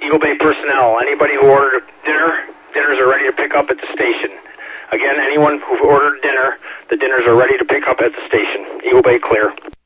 Eagle Bay personnel, anybody who ordered dinner, dinners are ready to pick up at the station. Again, anyone who ordered dinner, the dinners are ready to pick up at the station. Eagle Bay clear.